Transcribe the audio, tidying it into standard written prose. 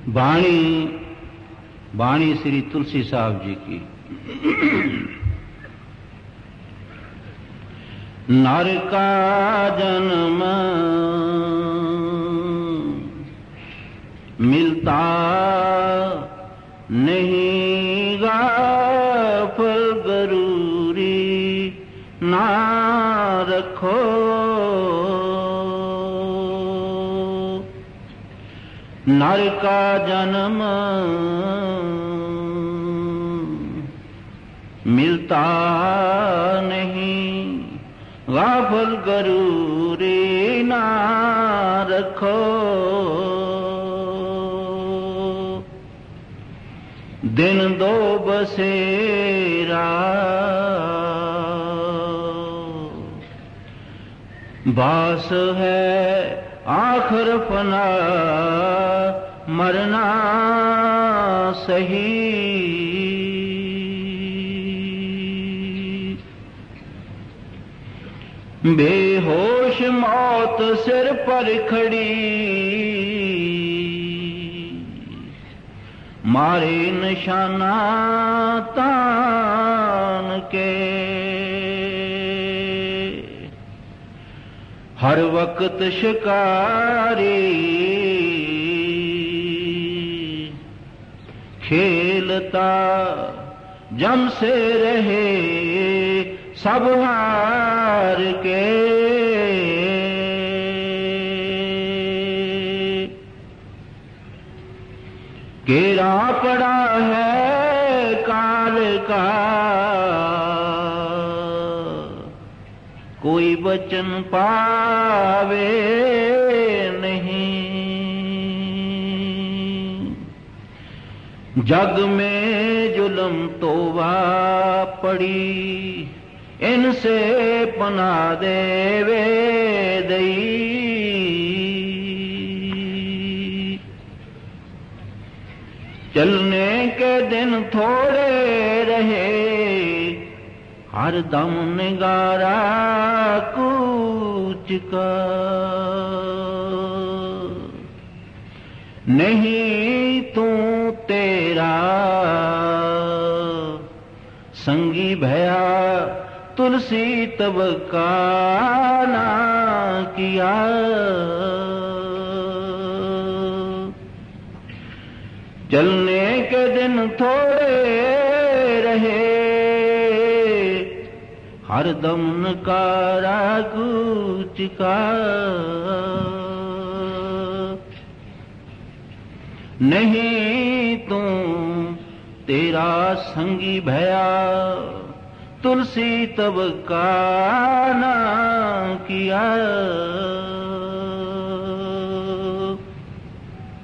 वाणी श्री तुलसी साहब जी की। नर का जन्म मिलता नहीं, गाफल गरूरी ना रखो। नर का जन्म मिलता नहीं, गाफल गरूरी ना रखो। दिन दो बसेरा बास है, आखिर फना मरना सही। बेहोश मौत सिर पर खड़ी, मारे निशाना तान के। हर वक्त शिकारी खेलता, जम से रहे सब हार के। घेरा पड़ा है काल का, कोई बचन पावे नहीं। जग में जुल्म तोबा पड़ी, इनसे पना देवे दई। चलने के दिन थोड़े रहे, हर दम निगारा कूच का। नहीं तू तेरा संगी भया, तुलसी तब का ना किया। चलने के दिन थोड़े रहे, हर दम नकारा कूच का। नहीं तू तेरा संगी भया, तुलसी तब का ना किया।